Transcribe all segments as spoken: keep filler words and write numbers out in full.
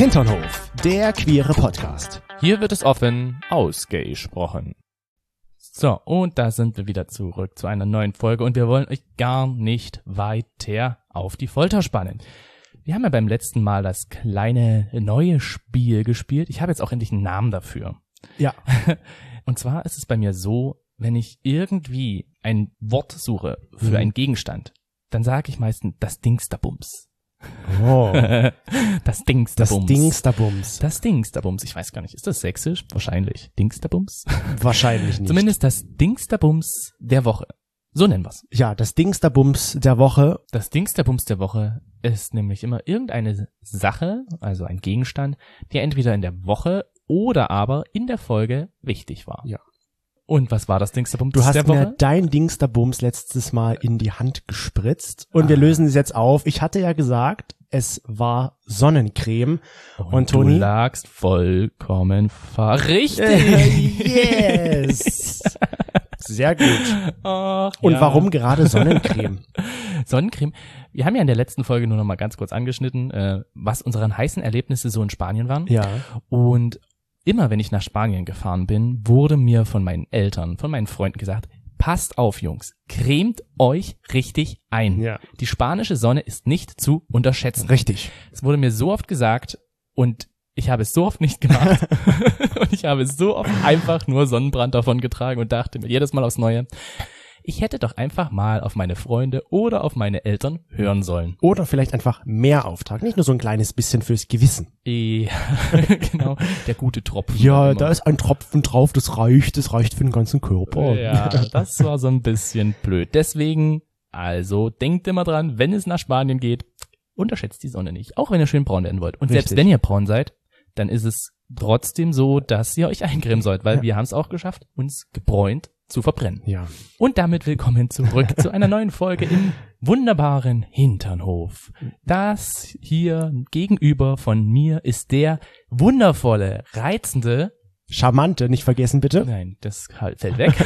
Hinternhof, der queere Podcast. Hier wird es offen ausgesprochen. So, und da sind wir wieder zurück zu einer neuen Folge und wir wollen euch gar nicht weiter auf die Folter spannen. Wir haben ja beim letzten Mal das kleine neue Spiel gespielt. Ich habe jetzt auch endlich einen Namen dafür. Ja. Und zwar ist es bei mir so, wenn ich irgendwie ein Wort suche für Mhm. einen Gegenstand, dann sage ich meistens das Dingsterbums. Oh, Das Dingsterbums. das Dingsterbums. Das Dingsterbums. Ich weiß gar nicht, ist das sächsisch? Wahrscheinlich. Dingsterbums? Wahrscheinlich nicht. Zumindest das Dingsterbums der Woche. So nennen wir's. Ja, das Dingsterbums der Woche. Das Dingsterbums der Woche ist nämlich immer irgendeine Sache, also ein Gegenstand, der entweder in der Woche oder aber in der Folge wichtig war. Ja. Und was war das Dingsterbums Du hast der mir Woche? dein Dingsterbums letztes Mal in die Hand gespritzt und wir Ah. lösen es jetzt auf. Ich hatte ja gesagt, es war Sonnencreme. Und, Und Toni? du lagst vollkommen ver... Richtig! Yes! Sehr gut. Ach, Und ja. warum gerade Sonnencreme? Sonnencreme. Wir haben ja in der letzten Folge nur noch mal ganz kurz angeschnitten, äh, was unsere heißen Erlebnisse so in Spanien waren. Ja. Und immer wenn ich nach Spanien gefahren bin, wurde mir von meinen Eltern, von meinen Freunden gesagt, passt auf, Jungs, cremt euch richtig ein. Ja. Die spanische Sonne ist nicht zu unterschätzen. Richtig. Es wurde mir so oft gesagt und ich habe es so oft nicht gemacht und ich habe so oft einfach nur Sonnenbrand davon getragen und dachte mir jedes Mal aufs Neue, ich hätte doch einfach mal auf meine Freunde oder auf meine Eltern hören sollen. Oder vielleicht einfach mehr auftragen, nicht nur so ein kleines bisschen fürs Gewissen. Ja, genau, der gute Tropfen. Ja, Immer. da ist ein Tropfen drauf, das reicht, das reicht für den ganzen Körper. Ja, das war so ein bisschen blöd. Deswegen, also denkt immer dran, wenn es nach Spanien geht, unterschätzt die Sonne nicht. Auch wenn ihr schön braun werden wollt. Und selbst Richtig. wenn ihr braun seid, dann ist es trotzdem so, dass ihr euch eincremen sollt, weil Ja. wir haben es auch geschafft, uns gebräunt zu verbrennen. Ja. Und damit willkommen zurück zu einer neuen Folge im wunderbaren Hinternhof. Das hier gegenüber von mir ist der wundervolle, reizende, Charmante, nicht vergessen bitte. nein, das halt fällt weg,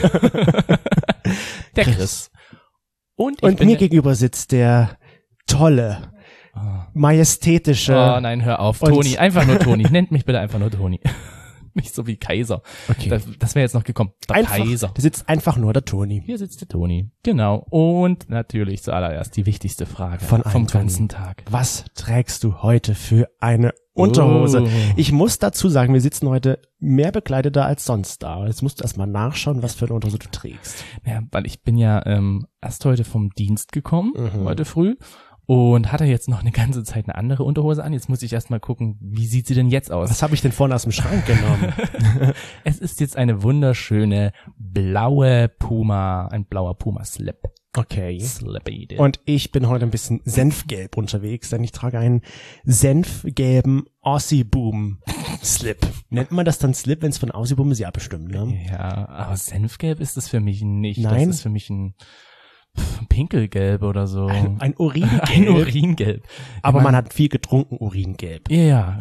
der Chris. Und, ich Und bin mir der- gegenüber sitzt der tolle, Oh. majestätische. Oh nein, hör auf. Und- Toni, einfach nur Toni. Nennt mich bitte einfach nur Toni. Nicht so wie Kaiser. Okay. Das, das wäre jetzt noch gekommen. Der einfach, Kaiser. Da sitzt einfach nur der Toni. Hier sitzt der Toni. Genau. Und natürlich zuallererst die wichtigste Frage Von vom allen, ganzen Toni. Tag. Was trägst du heute für eine Unterhose? Oh. Ich muss dazu sagen, wir sitzen heute mehr bekleideter als sonst da. Jetzt musst du erstmal nachschauen, was für eine Unterhose du trägst. Ja, weil ich bin ja ähm, erst heute vom Dienst gekommen, Mhm. heute früh. Und hatte jetzt noch eine ganze Zeit eine andere Unterhose an. Jetzt muss ich erstmal gucken, wie sieht sie denn jetzt aus? Was habe ich denn vorne aus dem Schrank genommen? Es ist jetzt eine wunderschöne blaue Puma, ein blauer Puma-Slip. Okay. Slippy. Und ich bin heute ein bisschen senfgelb unterwegs, denn ich trage einen senfgelben Aussie-Boom-Slip. Nennt man das dann Slip, wenn es von Aussie-Boom ist? Ja, bestimmt, ne? Ja, aber Senfgelb ist das für mich nicht. Nein? Das ist für mich ein pff, Pinkelgelb oder so. Ein, ein Uringelb. Ein Uringelb. Aber Ich man mein- hat viel getrunken, Uringelb. Ja.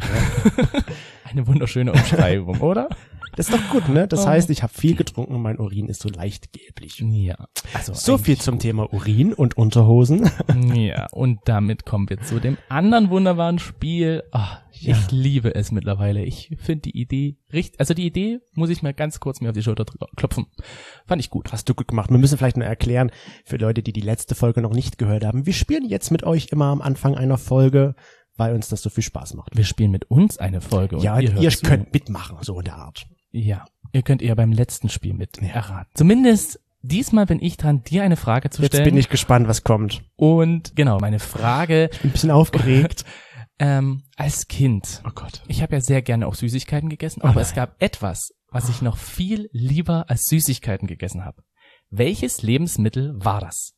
Eine wunderschöne Umschreibung, oder? Das ist doch gut, ne? Das Oh. heißt, ich habe viel getrunken und mein Urin ist so leicht gelblich. Ja. Also So viel zum Thema Urin und Unterhosen. Ja, und damit kommen wir zu dem anderen wunderbaren Spiel. Ach, Ja. ich liebe es mittlerweile. Ich finde die Idee richtig, also die Idee muss ich mal ganz kurz mir auf die Schulter drü- klopfen. Fand ich gut. Hast du gut gemacht. Wir müssen vielleicht noch erklären, für Leute, die die letzte Folge noch nicht gehört haben. Wir spielen jetzt mit euch immer am Anfang einer Folge, weil uns das so viel Spaß macht. Wir spielen mit uns eine Folge und Ja, ihr, ihr, hört zu. könnt mitmachen, so in der Art. Ja, ihr könnt eher beim letzten Spiel mit erraten. Zumindest diesmal bin ich dran, dir eine Frage zu Jetzt stellen. bin ich gespannt, was kommt. Und genau, meine Frage, Bin ein bisschen aufgeregt. ähm, als Kind, Oh Gott. ich habe ja sehr gerne auch Süßigkeiten gegessen, aber es gab etwas, was ich noch viel lieber als Süßigkeiten gegessen habe. Welches Lebensmittel war das?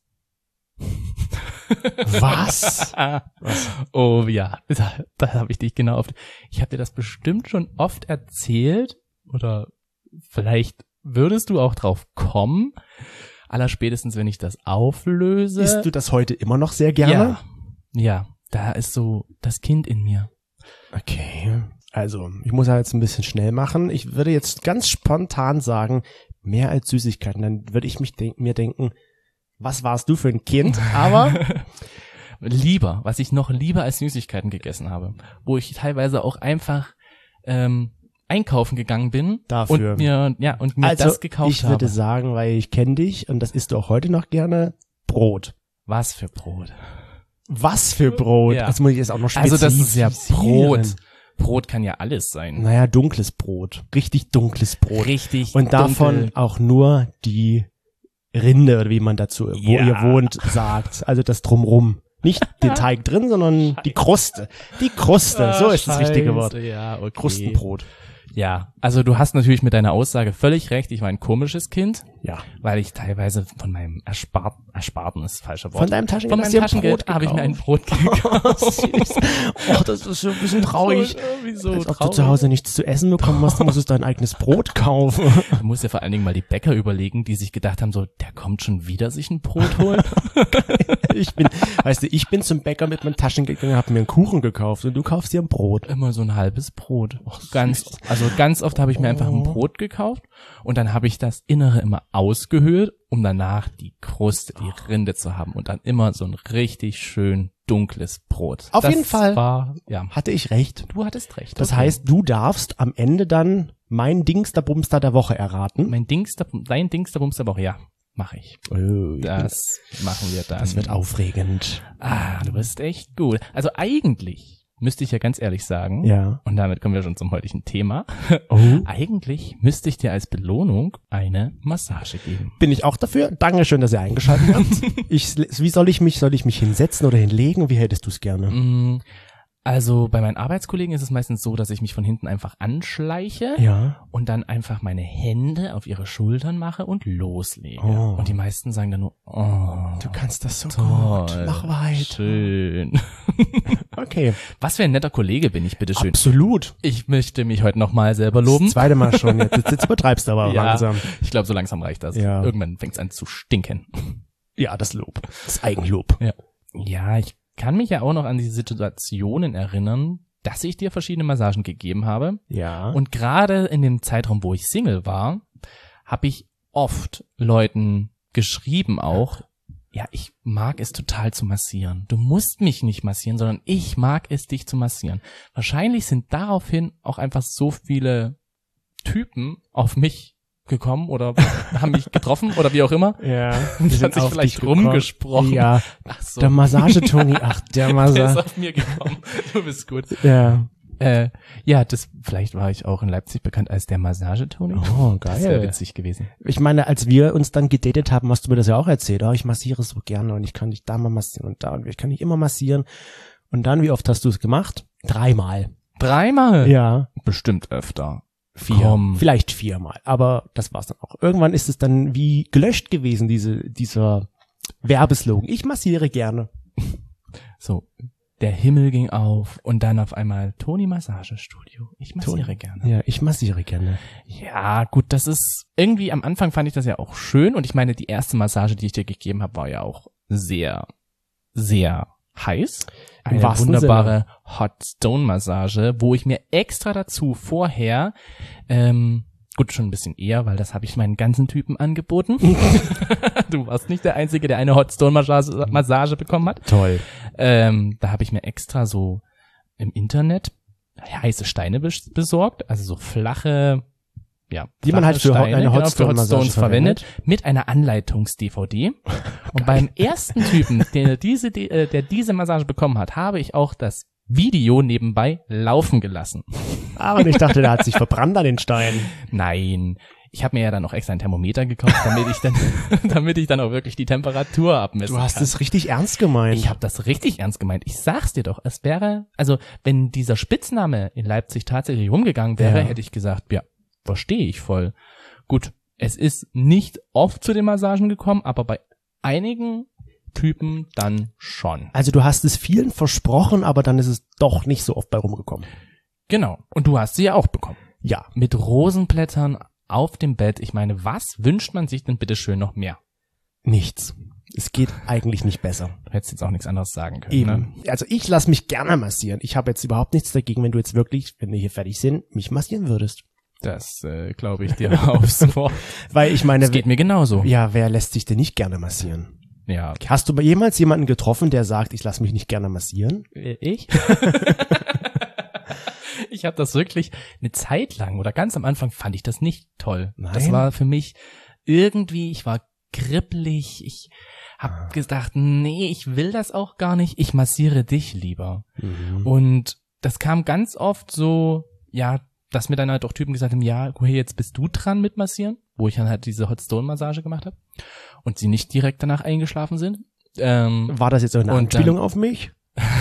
Was? Was? Oh ja, da, da habe ich dich genau auf. Ich habe dir das bestimmt schon oft erzählt oder vielleicht würdest du auch drauf kommen. Allerspätestens, wenn ich das auflöse. Isst du das heute immer noch sehr gerne? Ja, ja, da ist so das Kind in mir. Okay. Also, ich muss ja jetzt ein bisschen schnell machen. Ich würde jetzt ganz spontan sagen, mehr als Süßigkeiten. Dann würde ich mich denk- mir denken, was warst du für ein Kind? Aber lieber, was ich noch lieber als Süßigkeiten gegessen habe, wo ich teilweise auch einfach ähm, einkaufen gegangen bin Dafür. und mir ja und mir Also, das gekauft ich habe. würde sagen, weil ich kenne dich und das isst du auch heute noch gerne, Brot. Was für Brot? Was für Brot? Ja. Das muss ich jetzt auch noch Also das ist ja spezifizieren. Brot. Brot kann ja alles sein. Naja, dunkles Brot. Richtig dunkles Brot. Richtig Und davon dunkel. auch nur die Rinde, oder wie man dazu, wo Ja. ihr wohnt, sagt. Also das Drumrum. Nicht den Teig drin, sondern die Kruste. Die Kruste, so ist das richtige Wort. Ja, okay. Krustenbrot. Ja, also du hast natürlich mit deiner Aussage völlig recht. Ich war ein komisches Kind, Ja. weil ich teilweise von meinem Erspart, Ersparten ist das falsche Wort. Von deinem Taschengeld Von hast meinem du dir ein Taschengeld Brot habe ich mir ein gekauft. Brot gekauft. Süß. Oh, das ist so ein bisschen traurig. Wieso Als ob du zu Hause nichts zu essen bekommen hast, du musst dein eigenes Brot kaufen. Du musst ja vor allen Dingen mal die Bäcker überlegen, die sich gedacht haben, so, der kommt schon wieder sich ein Brot holen. Ich bin, weißt du, ich bin zum Bäcker mit meinem Taschengeld gegangen, hab mir einen Kuchen gekauft und du kaufst dir ein Brot. Immer so ein halbes Brot. Ganz, also ganz oft habe ich mir einfach ein Oh. Brot gekauft und dann habe ich das Innere immer ausgehöhlt, um danach die Kruste, die Rinde zu haben und dann immer so ein richtig schön dunkles Brot. Auf das jeden Fall. War, ja, Hatte ich recht. du hattest recht. Das okay. heißt, du darfst am Ende dann mein Dingsterbumster der Woche erraten. mein Dingster, dein Dingsterbums der Woche, ja, mache ich. Oh, Das machen wir dann. das wird aufregend. Ah, du bist echt gut. Also eigentlich müsste ich ja ganz ehrlich sagen, Ja. und damit kommen wir schon zum heutigen Thema, Oh. eigentlich müsste ich dir als Belohnung eine Massage geben. Bin ich auch dafür. Dankeschön, dass ihr eingeschaltet habt. Ich, wie soll ich mich, soll ich mich hinsetzen oder hinlegen? Wie hättest du es gerne? Mm, Also bei meinen Arbeitskollegen ist es meistens so, dass ich mich von hinten einfach anschleiche Ja. und dann einfach meine Hände auf ihre Schultern mache und loslege. Oh. Und die meisten sagen dann nur, oh, Du kannst das so toll, gut. Mach weiter. schön. Okay. Was für ein netter Kollege bin ich, bitteschön. Absolut. Ich möchte mich heute nochmal selber loben. Das zweite Mal schon. Jetzt, jetzt, jetzt übertreibst du aber Ja. langsam. Ich glaube, so langsam reicht das. Ja. Irgendwann fängt es an zu stinken. Ja, das Lob. Das Eigenlob. Ja. Ja, ich kann mich ja auch noch an die Situationen erinnern, dass ich dir verschiedene Massagen gegeben habe. Ja. Und gerade in dem Zeitraum, wo ich Single war, habe ich oft Leuten geschrieben auch, ja, ich mag es total zu massieren. Du musst mich nicht massieren, sondern ich mag es, dich zu massieren. Wahrscheinlich sind daraufhin auch einfach so viele Typen auf mich gekommen oder haben mich getroffen oder wie auch immer. ja. Das hat sich vielleicht rumgesprochen. Ja. Ach so. Der Massage-Toni. Ach, der Der ist Massage. auf mir gekommen. Du bist gut. Ja. Äh, ja, das, vielleicht war ich auch in Leipzig bekannt als der Massage-Toni. Oh, Das wäre geil. witzig gewesen. Ich meine, als wir uns dann gedatet haben, hast du mir das ja auch erzählt. Oh, ich massiere so gerne und ich kann dich da mal massieren und da und ich kann dich immer massieren. Und dann, wie oft hast du es gemacht? Dreimal. Dreimal? Ja. Bestimmt öfter. Vier. Komm. Vielleicht viermal. Aber das war's dann auch. Irgendwann ist es dann wie gelöscht gewesen, diese, dieser Werbeslogan. Ich massiere gerne. So, der Himmel ging auf und dann auf einmal Toni Massagestudio. Ich massiere Toni. gerne. Ja, ich massiere gerne. Ja, gut, das ist irgendwie am Anfang fand ich das ja auch schön und ich meine, die erste Massage, die ich dir gegeben habe, war ja auch sehr, sehr heiß. Im Eine wahrsten wunderbare Hot Stone Massage, wo ich mir extra dazu vorher, ähm, gut, schon ein bisschen eher, weil das habe ich meinen ganzen Typen angeboten. Du warst nicht der Einzige, der eine Hot Stone Massage, Massage bekommen hat. Toll. Ähm, da habe ich mir extra so im Internet heiße Steine bes- besorgt, also so flache, ja, Die man flache halt für Ho- Steine, eine genau, Hot für Stone Hot Massage Stones verwendet, verwendet. mit einer Anleitungs-D V D. Und beim ersten Typen, der diese, D- äh, der diese Massage bekommen hat, habe ich auch das Video nebenbei laufen gelassen. Aber ich dachte, der hat sich verbrannt an den Steinen. Nein, ich habe mir ja dann auch extra ein Thermometer gekauft, damit ich dann, damit ich dann auch wirklich die Temperatur abmessen Du hast kann. es richtig ernst gemeint. Ich habe das richtig ernst gemeint. Ich sag's dir doch, es wäre, also wenn dieser Spitzname in Leipzig tatsächlich rumgegangen wäre, Ja. hätte ich gesagt, ja, verstehe ich voll. Gut, es ist nicht oft zu den Massagen gekommen, aber bei einigen Typen dann schon. Also du hast es vielen versprochen, aber dann ist es doch nicht so oft bei rumgekommen. Genau. Und du hast sie ja auch bekommen. Ja. Mit Rosenblättern auf dem Bett. Ich meine, was wünscht man sich denn bitte schön noch mehr? Nichts. Es geht eigentlich nicht besser. Du hättest jetzt auch nichts anderes sagen können. Eben. Ne? Also ich lasse mich gerne massieren. Ich habe jetzt überhaupt nichts dagegen, wenn du jetzt wirklich, wenn wir hier fertig sind, mich massieren würdest. Das äh, glaube ich dir aufs Wort. Weil ich meine, Das geht mir genauso. ja, wer lässt sich denn nicht gerne massieren? Ja. Hast du jemals jemanden getroffen, der sagt, ich lasse mich nicht gerne massieren? Ich? Ich habe das wirklich eine Zeit lang oder ganz am Anfang fand ich das nicht toll. Nein? Das war für mich irgendwie, ich war kribbelig, ich habe Ah. gedacht, nee, ich will das auch gar nicht, ich massiere dich lieber. Mhm. Und das kam ganz oft so, ja, dass mir dann halt auch Typen gesagt haben, ja, hey, jetzt bist du dran mit massieren, wo ich dann halt diese Hot Stone Massage gemacht habe und sie nicht direkt danach eingeschlafen sind. Ähm, War das jetzt eine Und Anspielung dann- auf mich?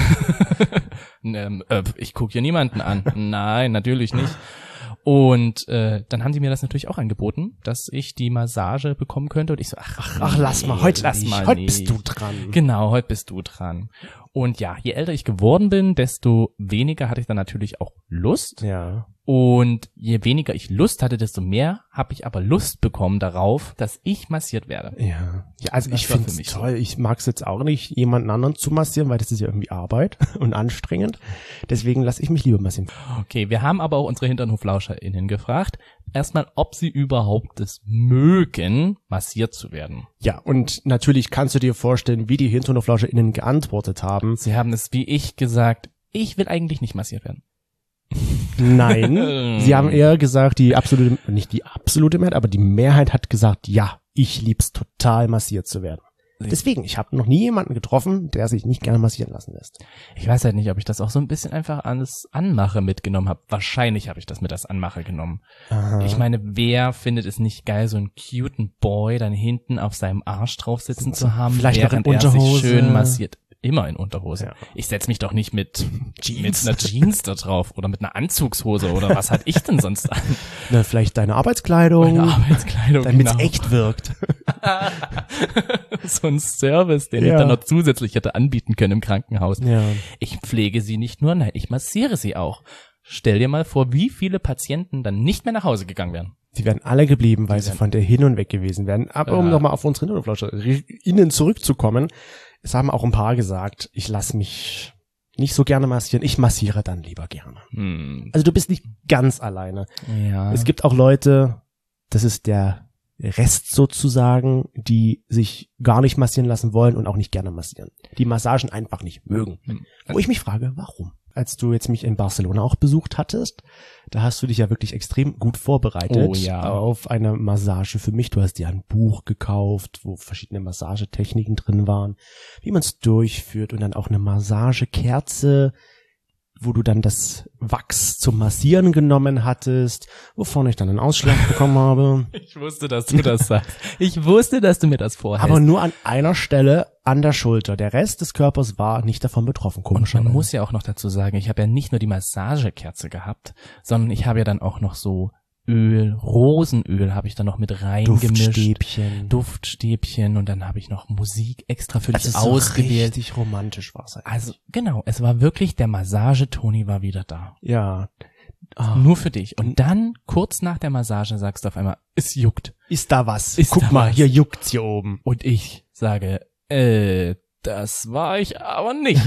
ähm, äh, ich gucke hier niemanden an. Nein, natürlich nicht. Und äh, dann haben die mir das natürlich auch angeboten, dass ich die Massage bekommen könnte. Und ich so, ach, Ach, lass mal, heute lass nicht. mal Heute nicht. bist du dran. Genau, heute bist du dran. Und ja, je älter ich geworden bin, desto weniger hatte ich dann natürlich auch Lust. Ja. Und je weniger ich Lust hatte, desto mehr habe ich aber Lust bekommen darauf, dass ich massiert werde. Ja. Ja, also Das ich war finde für es mich so. toll. Ich mag es jetzt auch nicht, jemanden anderen zu massieren, weil das ist ja irgendwie Arbeit und anstrengend. Deswegen lasse ich mich lieber massieren. Okay, wir haben aber auch unsere HinternhoflauscherInnen gefragt, erstmal, ob sie überhaupt es mögen, massiert zu werden. Ja, und natürlich kannst du dir vorstellen, wie die HinternhoflauscherInnen geantwortet haben. Sie haben es wie ich gesagt, ich will eigentlich nicht massiert werden. Nein, sie haben eher gesagt, die absolute, nicht die absolute Mehrheit, aber die Mehrheit hat gesagt, ja, ich lieb's total massiert zu werden. Deswegen, ich habe noch nie jemanden getroffen, der sich nicht gerne massieren lassen lässt. Ich weiß halt nicht, ob ich das auch so ein bisschen einfach ans Anmache mitgenommen habe. Wahrscheinlich habe ich das mit als Anmache genommen. Aha. Ich meine, wer findet es nicht geil, so einen cuten Boy dann hinten auf seinem Arsch drauf sitzen zu haben, Vielleicht noch in während er sich Unterhose. schön massiert. Immer in Unterhose. Ja. Ich setz mich doch nicht mit Jeans. mit einer Jeans da drauf oder mit einer Anzugshose oder was hatte ich denn sonst an? Na, vielleicht deine Arbeitskleidung, Meine Arbeitskleidung, damit's genau. echt wirkt. So ein Service, den Ja. ich dann noch zusätzlich hätte anbieten können im Krankenhaus. Ja. Ich pflege sie nicht nur, nein, ich massiere sie auch. Stell dir mal vor, wie viele Patienten dann nicht mehr nach Hause gegangen wären. Die wären alle geblieben, weil Die sie wären- von der hin und weg gewesen wären. Aber um Ja. nochmal auf unsere HinternhoflauscherInnen zurückzukommen, es haben auch ein paar gesagt, ich lasse mich nicht so gerne massieren, ich massiere dann lieber gerne. Hm, Also du bist nicht ganz alleine. ja. Es gibt auch Leute, das ist der Rest sozusagen, die sich gar nicht massieren lassen wollen und auch nicht gerne massieren. Die Massagen einfach nicht mögen. Hm. Wo ich mich frage, warum? Als du jetzt mich in Barcelona auch besucht hattest, da hast du dich ja wirklich extrem gut vorbereitet Oh ja. auf eine Massage für mich. Du hast dir ein Buch gekauft, wo verschiedene Massagetechniken drin waren, wie man es durchführt und dann auch eine Massagekerze, wo du dann das Wachs zum Massieren genommen hattest, wovon ich dann einen Ausschlag bekommen habe. Ich wusste, dass du das sagst. Ich wusste, dass du mir das vorhältst. Aber nur an einer Stelle an der Schulter. Der Rest des Körpers war nicht davon betroffen, Und komischerweise. man muss ja auch noch dazu sagen, ich habe ja nicht nur die Massagekerze gehabt, sondern ich habe ja dann auch noch so Öl, Rosenöl habe ich dann noch mit reingemischt. Duftstäbchen. Duftstäbchen und dann habe ich noch Musik extra für dich Also so ausgewählt. richtig romantisch war es halt. Also genau, es war wirklich, der Massage-Toni war wieder da. Ja. Ah, Nur für dich. Und dann, kurz nach der Massage, sagst du auf einmal, es juckt. ist da was? Ist Guck da mal, was? hier juckt's hier oben. Und ich sage, äh, das war ich aber nicht.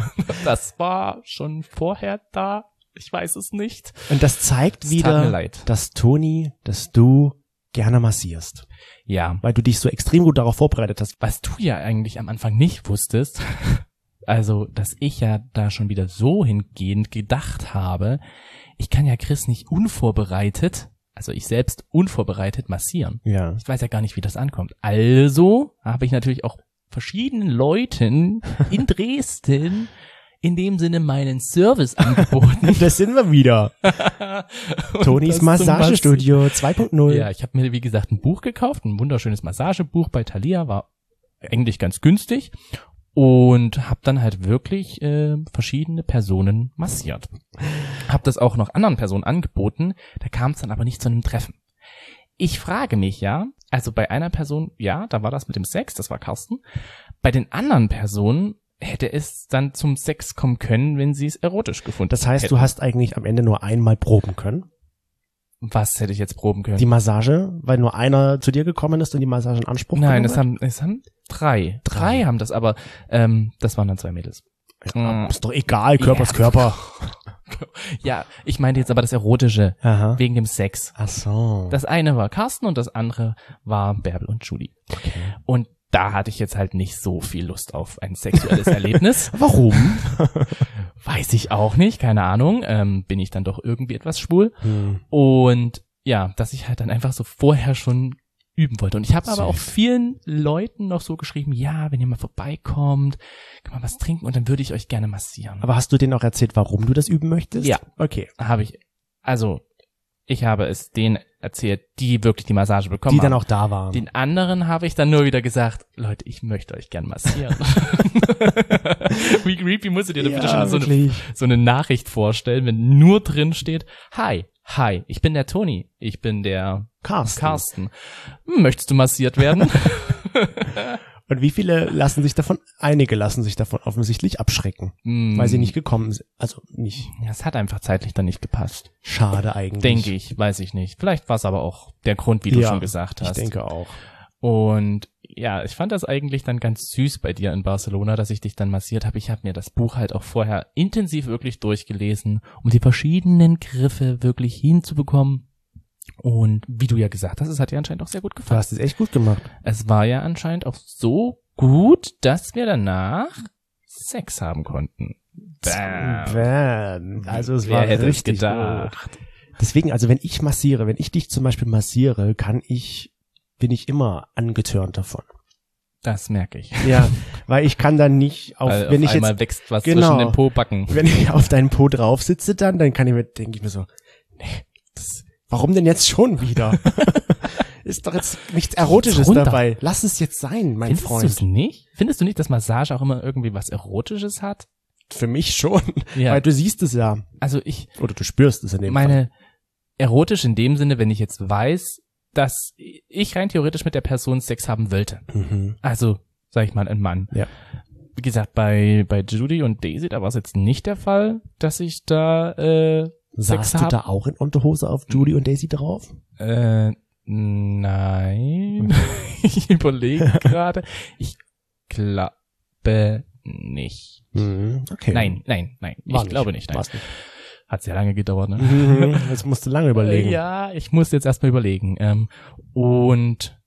Das war schon vorher da. Ich weiß es nicht. Und das zeigt Es tat mir wieder, leid. dass Toni, dass du gerne massierst. Ja, Weil du dich so extrem gut darauf vorbereitet hast. was du ja eigentlich am Anfang nicht wusstest, also, dass ich ja da schon wieder so hingehend gedacht habe, ich kann ja Chris nicht unvorbereitet, also ich selbst unvorbereitet massieren. Ja. Ich weiß ja gar nicht, wie das ankommt. Also habe ich natürlich auch verschiedenen Leuten in Dresden in dem Sinne meinen Service angeboten. Das sind wir wieder. Und Tonis das zum Massagestudio zwei Punkt null. Ja, ich habe mir, wie gesagt, ein Buch gekauft, ein wunderschönes Massagebuch bei Thalia, war eigentlich ganz günstig und habe dann halt wirklich äh, verschiedene Personen massiert. Habe das auch noch anderen Personen angeboten, da kam es dann aber nicht zu einem Treffen. Ich frage mich ja, also bei einer Person, ja, da war das mit dem Sex, das war Carsten. Bei den anderen Personen hätte es dann zum Sex kommen können, wenn sie es erotisch gefunden Das heißt, hätten. du hast eigentlich am Ende nur einmal proben können. Was hätte ich jetzt proben können? Die Massage, weil nur einer zu dir gekommen ist und die Massage in Anspruch Nein, genommen es hat? haben, es haben drei. Drei. Drei haben das, aber ähm, das waren dann zwei Mädels. Ja, ist doch egal, Körper ist Körper. Ja, ich meinte jetzt aber das Erotische, Aha. wegen dem Sex. Ach so. Das eine war Carsten und das andere war Bärbel und Julie. Okay. Und da hatte ich jetzt halt nicht so viel Lust auf ein sexuelles Erlebnis. Warum? Weiß ich auch nicht, keine Ahnung. Ähm, bin ich dann doch irgendwie etwas schwul. Hm. Und ja, dass ich halt dann einfach so vorher schon üben wollte. Und ich habe aber auch Süß. vielen Leuten noch so geschrieben, ja, wenn ihr mal vorbeikommt, kann man was trinken und dann würde ich euch gerne massieren. Aber hast du denen auch erzählt, warum du das üben möchtest? Ja. Okay. Habe ich, also ich habe es denen erzählt, die wirklich die Massage bekommen Die dann haben. auch da waren. Den anderen habe ich dann nur wieder gesagt, Leute, ich möchte euch gern massieren. Wie creepy musst du dir da bitte schon so eine, wirklich. so eine Nachricht vorstellen, wenn nur drin steht, hi, hi, ich bin der Toni, ich bin der Carsten. Carsten. Hm, möchtest du massiert werden? Und wie viele lassen sich davon, einige lassen sich davon offensichtlich abschrecken, Hm, weil sie nicht gekommen sind. Also nicht. ja, es hat einfach zeitlich dann nicht gepasst. Schade eigentlich. Denke ich, weiß ich nicht. Vielleicht war es aber auch der Grund, wie du Ja, schon gesagt hast. Ich denke auch. Und ja, ich fand das eigentlich dann ganz süß bei dir in Barcelona, dass ich dich dann massiert habe. Ich habe mir das Buch halt auch vorher intensiv wirklich durchgelesen, um die verschiedenen Griffe wirklich hinzubekommen. Und wie du ja gesagt hast, es hat dir anscheinend auch sehr gut Du gefallen. hast es echt gut gemacht. Es war ja anscheinend auch so gut, dass wir danach Sex haben konnten. Bam. Bam. Also es Wer war hätte es richtig gedacht? gut. Deswegen, also wenn ich massiere, wenn ich dich zum Beispiel massiere, kann ich, bin ich immer angetörnt davon. Das merke ich. Ja, weil ich kann dann nicht auf, Weil wenn auf ich einmal jetzt, wächst was genau. zwischen den Po-Backen. wenn ich auf deinen Po drauf sitze dann, dann kann ich mir, denke ich mir so, nee, das, warum denn jetzt schon wieder? Ist doch jetzt nichts Erotisches runter. dabei. Lass es jetzt sein, mein Findest du Freund. es nicht? Findest du nicht, dass Massage auch immer irgendwie was Erotisches hat? Für mich schon, Ja. weil du siehst es ja. Also ich Oder du spürst es in dem Fall. meine erotisch in dem Sinne, wenn ich jetzt weiß, dass ich rein theoretisch mit der Person Sex haben wollte. Mhm. Also, sag ich mal, ein Mann. Ja. Wie gesagt, bei bei Judy und Daisy, da war es jetzt nicht der Fall, dass ich da äh, Sex Saßt du hab. da auch in Unterhose auf Judy und Daisy drauf? Äh, nein. Ich überlege gerade. Ich glaube nicht. Mhm. Okay. Nein, nein, nein. War ich glaube nicht. Nein. War's nicht. Hat sehr lange gedauert, ne? Mhm. Jetzt musst du lange überlegen. Äh, ja, ich muss jetzt erstmal überlegen. Ähm, und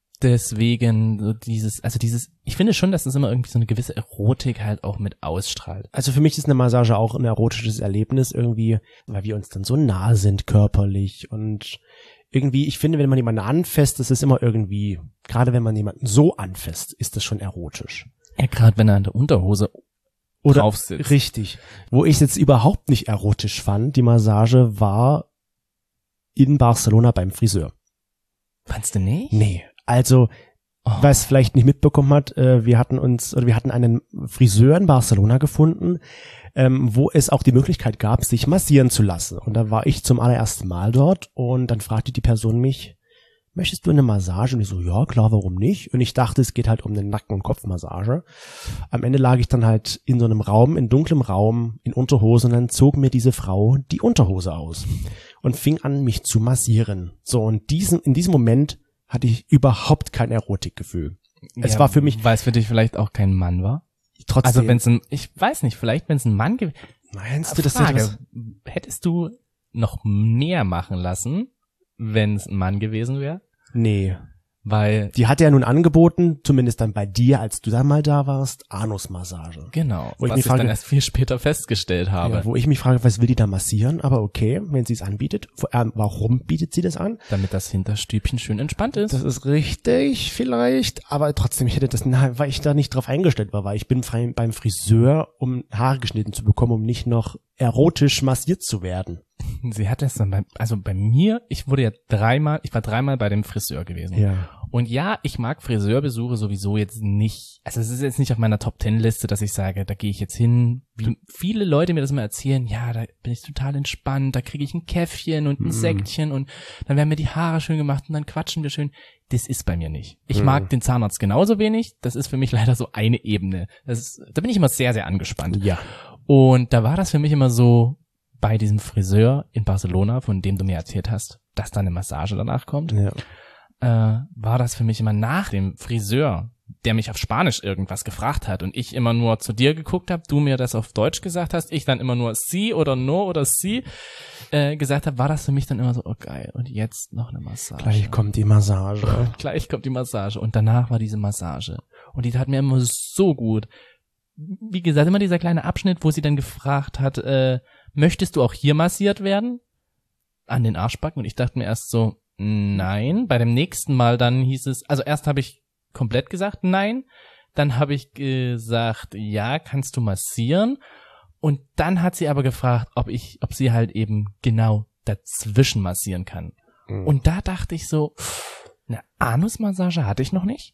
deswegen so dieses, also dieses, ich finde schon, dass es immer irgendwie so eine gewisse Erotik halt auch mit ausstrahlt. Also für mich ist eine Massage auch ein erotisches Erlebnis irgendwie, weil wir uns dann so nah sind körperlich und irgendwie, ich finde, wenn man jemanden anfasst, das ist immer irgendwie, gerade wenn man jemanden so anfasst, ist das schon erotisch. Ja, gerade wenn er in der Unterhose Oder drauf sitzt. richtig. Wo ich es jetzt überhaupt nicht erotisch fand, die Massage war in Barcelona beim Friseur. Fandst du nicht? Nee, also Oh. wer es vielleicht nicht mitbekommen hat, äh, wir hatten uns, oder wir hatten einen Friseur in Barcelona gefunden, ähm, wo es auch die Möglichkeit gab, sich massieren zu lassen. Und da war ich zum allerersten Mal dort und dann fragte die Person mich, möchtest du eine Massage? Und ich so, ja, klar, warum nicht? Und ich dachte, es geht halt um eine Nacken- und Kopfmassage. Am Ende lag ich dann halt in so einem Raum, in dunklem Raum, in Unterhose und dann zog mir diese Frau die Unterhose aus und fing an, mich zu massieren. So, und diesen, in diesem Moment hatte ich überhaupt kein Erotikgefühl. Es Ja, war für mich weil es für dich vielleicht auch kein Mann war. trotzdem. Also wenn es ein, ich weiß nicht, vielleicht wenn es ein Mann gewesen. Meinst du, das Frage, etwas? hättest du noch mehr machen lassen, wenn es ein Mann gewesen wäre? Nee. Weil Die hatte ja nun angeboten, zumindest dann bei dir, als du dann mal da warst, Anusmassage. genau, Wo ich was mich ich dann frage- erst viel später festgestellt habe. Ja, wo ich mich frage, was will die da massieren? Aber okay, wenn sie es anbietet. Vor allem, warum bietet sie das an? Damit das Hinterstübchen schön entspannt ist. Das ist richtig, vielleicht. Aber trotzdem, ich hätte das, na, weil ich da nicht drauf eingestellt war, weil ich bin frei beim Friseur, um Haare geschnitten zu bekommen, um nicht noch erotisch massiert zu werden. Sie hat das dann bei, also bei mir, ich wurde ja dreimal, ich war dreimal bei dem Friseur gewesen. Ja. Und ja, ich mag Friseurbesuche sowieso jetzt nicht. Also es ist jetzt nicht auf meiner Top-Ten-Liste, dass ich sage, da gehe ich jetzt hin. Wie viele Leute mir das immer erzählen, ja, da bin ich total entspannt, da kriege ich ein Käffchen und ein Mhm. Sektchen und dann werden mir die Haare schön gemacht und dann quatschen wir schön. Das ist bei mir nicht. Ich Mhm. mag den Zahnarzt genauso wenig. Das ist für mich leider so eine Ebene. Das ist, da bin ich immer sehr, sehr angespannt. Ja. Und da war das für mich immer so, bei diesem Friseur in Barcelona, von dem du mir erzählt hast, dass da eine Massage danach kommt, Ja. äh, war das für mich immer nach dem Friseur der mich auf Spanisch irgendwas gefragt hat und ich immer nur zu dir geguckt habe, du mir das auf Deutsch gesagt hast, ich dann immer nur sie oder no oder sie äh, gesagt habe, war das für mich dann immer so, oh geil, und jetzt noch eine Massage. Gleich kommt die Massage. Gleich kommt die Massage und danach war diese Massage und die tat mir immer so gut. Wie gesagt, immer dieser kleine Abschnitt, wo sie dann gefragt hat, äh, möchtest du auch hier massiert werden? An den Arschbacken und ich dachte mir erst so, nein. Bei dem nächsten Mal dann hieß es, also erst habe ich komplett gesagt nein, dann habe ich gesagt, ja, kannst du massieren und dann hat sie aber gefragt, ob ich, ob sie halt eben genau dazwischen massieren kann. Mhm. Und da dachte ich so, eine Anusmassage hatte ich noch nicht.